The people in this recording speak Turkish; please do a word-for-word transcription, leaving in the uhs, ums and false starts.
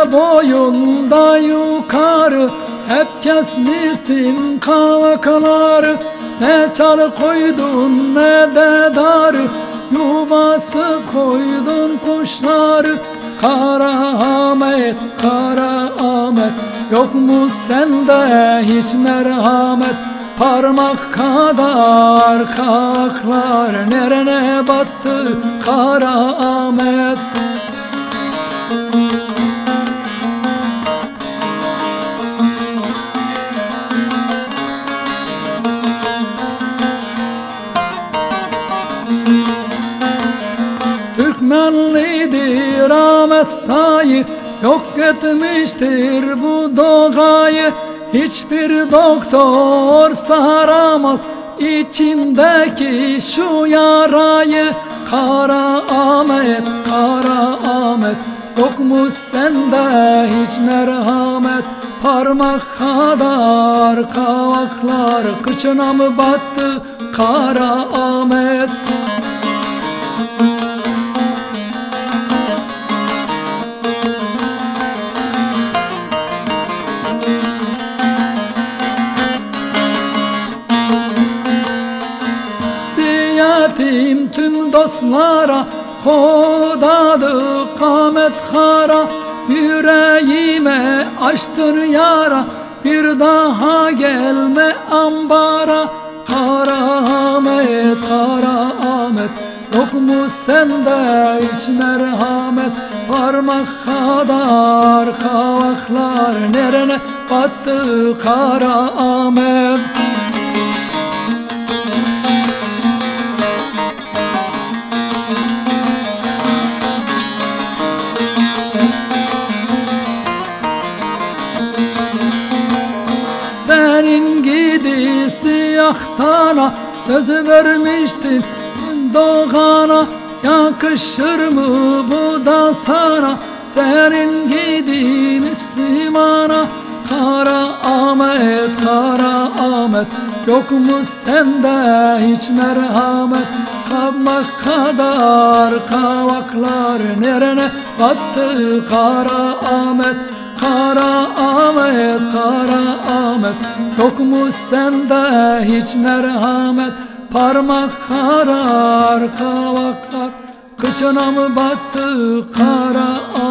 boyunda yukarı, hep kesmişsin kavakları. Ne çalı koydun ne de darı, yuvasız koydun kuşları. Kara Ahmet, Kara Ahmet, yok mu sende hiç merhamet? Parmak kadar kavaklar nerene battı Kara Ahmet? Türkmenlidir Ahmet dayı, yok etmiştir bu doğayı. Hiçbir doktor saramaz içimdeki şu yarayı. Kara Ahmet, Kara Ahmet, yok mu sende hiç merhamet? Parmak kadar kavaklar kıçına mı battı Kara Ahmet? Ziyaretim tüm dostlara, kodadı kamet kara. Yüreğime açtın yara, bir daha gelme ambara. Kara Ahmet, Kara Ahmet, yok mu sende hiç merhamet? Parmak kadar kavaklar nerene battı Kara Ahmet? Senin gidi siyahtana, sözü vermiştin doğana. Yakışır mı bu da sana, senin gidi Müslümana? Kara Ahmet, Kara Ahmet, yok mu sende hiç merhamet? Parmak kadar kavaklar nerene battı Kara Ahmet? Kara Ahmet, Kara Ahmet, yok mu sende hiç merhamet? Parmak kadar kavaklar kıçına mı battı Kara Ahmet?